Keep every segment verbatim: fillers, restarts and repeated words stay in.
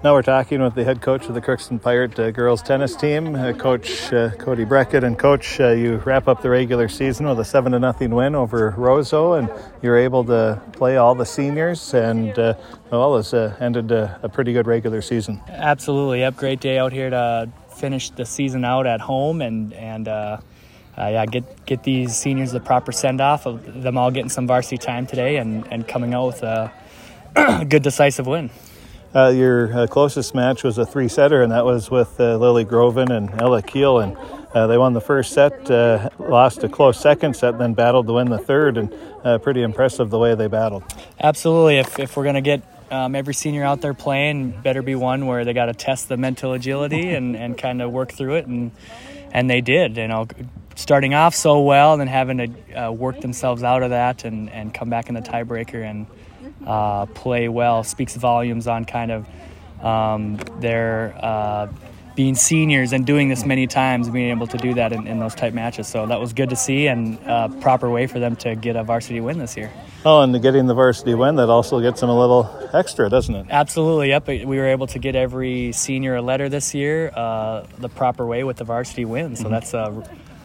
Now we're talking with the head coach of the Crookston Pirate uh, girls tennis team, uh, Coach uh, Cody Breckett. And Coach, uh, you wrap up the regular season with a seven to nothing win over Roseau, and you're able to play all the seniors, and uh, well, it's uh, ended a, a pretty good regular season. Absolutely, yep. Great day out here to finish the season out at home, and and uh, uh, yeah, get get these seniors the proper send off of them all getting some varsity time today, and and coming out with a good decisive win. Uh, your uh, closest match was a three-setter, and that was with uh, Lily Groven and Ella Keel, and uh, they won the first set, uh, lost a close second set, then battled to win the third, and uh, pretty impressive the way they battled. Absolutely. If if we're going to get um, every senior out there playing, better be one where they got to test the mental agility and, and kind of work through it, and and they did. You know, starting off so well and then having to uh, work themselves out of that and, and come back in the tiebreaker and Uh, play well speaks volumes on kind of um, their uh, being seniors and doing this many times, being able to do that in, in those type matches. So that was good to see, and a proper way for them to get a varsity win this year. Oh, and getting the varsity win, that also gets them a little extra, doesn't it? Absolutely, yep. We were able to get every senior a letter this year uh, the proper way with the varsity win. So mm-hmm. that's a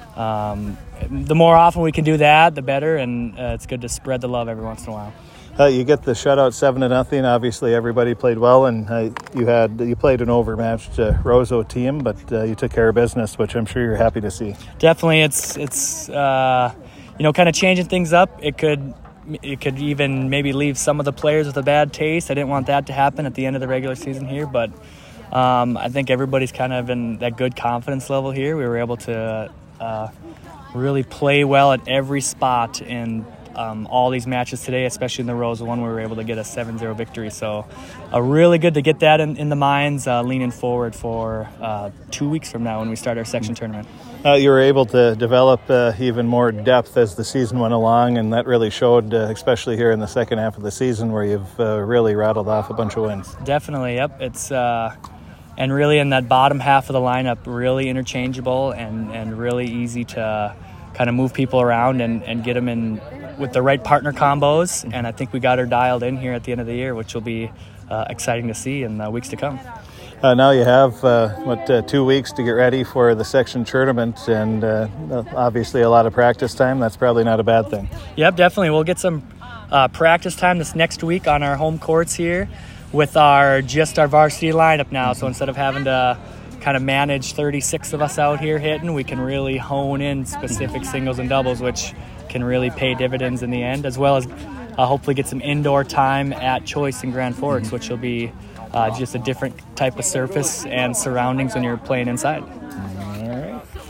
um, the more often we can do that, the better, and uh, it's good to spread the love every once in a while. Uh, you get the shutout seven to nothing. Obviously, everybody played well, and uh, you had you played an overmatched uh, Roseau team, but uh, you took care of business, which I'm sure you're happy to see. Definitely, it's it's uh, you know kind of changing things up. It could it could even maybe leave some of the players with a bad taste. I didn't want that to happen at the end of the regular season here, but um, I think everybody's kind of in that good confidence level here. We were able to uh, really play well at every spot in Um, all these matches today, especially in the Roseau one, we were able to get a seven zero victory. So uh, really good to get that in, in the minds, uh, leaning forward for uh, two weeks from now when we start our section tournament. Uh, you were able to develop uh, even more depth as the season went along, and that really showed, uh, especially here in the second half of the season, where you've uh, really rattled off a bunch of wins. Definitely, yep. It's uh, and really in that bottom half of the lineup, really interchangeable and, and really easy to kind of move people around and, and get them in with the right partner combos, and I think we got her dialed in here at the end of the year, which will be uh, exciting to see in the weeks to come. Uh, now you have, uh, what, uh, two weeks to get ready for the section tournament, and uh, obviously a lot of practice time. That's probably not a bad thing. Yep, definitely. We'll get some uh, practice time this next week on our home courts here with our just our varsity lineup now. So instead of having to kind of manage thirty-six of us out here hitting, we can really hone in specific singles and doubles, which can really pay dividends in the end, as well as uh, hopefully get some indoor time at Choice in Grand Forks, which will be uh, just a different type of surface and surroundings when you're playing inside.